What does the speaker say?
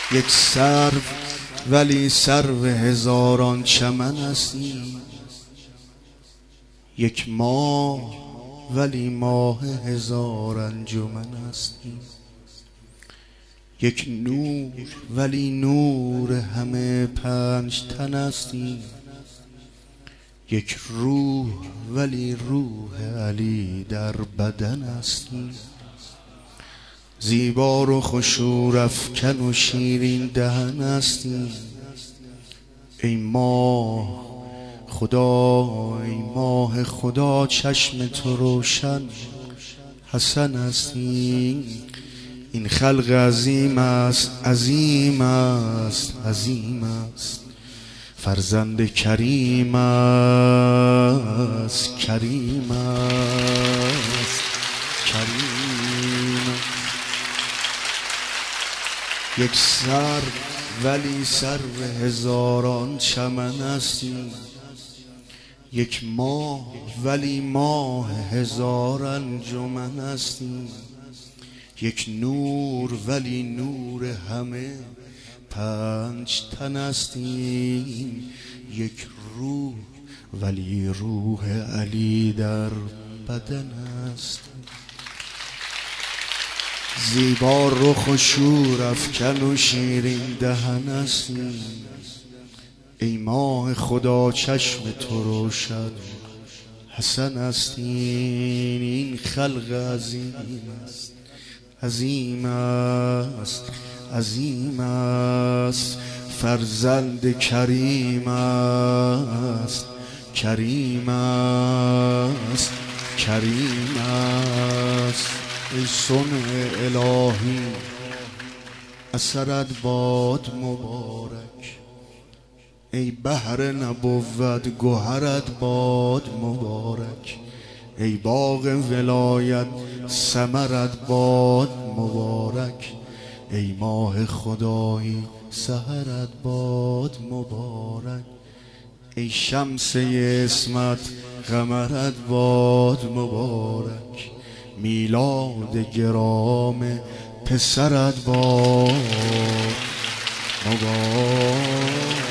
یک سرو ولی سرو هزاران چمن هستی، یک ماه ولی ماه هزار انجمن هستی، یک نور ولی نور همه پنج تن هستی، یک روح ولی روح علی در بدن هستی. زیبا و خوشور افکن و شیرین دهن هستی. ای ماه خدا، ای ماه خدا، چشم تو روشن حسن هستی. این خلق عظیم است، عظیم است، عظیم است، فرزند کریم است، کریم است، کریم. یک سر ولی سرو هزاران چمن هستی، یک ماه ولی ماه هزار انجمن هستی، یک نور ولی نور همه پنج تن هستی، یک روح ولی روح علی در بدن است. زیبا رخ و شور افکن و شیرین دهن هستی. ای ماه خدا، چشم تو روشن حسن هستی. این خلق عظیم است، عظیم است، عظیم است، فرزند کریم است، کریم است، کریم است. ای صنع الهی اثرت باد مبارک، ای بحر نبوت گوهرت باد مبارک، ای باغ ولایت ثمرت باد مبارک، ای ماه خدایی سحرت باد مبارک، ای شمس اسمت قمرت باد مبارک، میلاد گرام پسرت باد مبارک.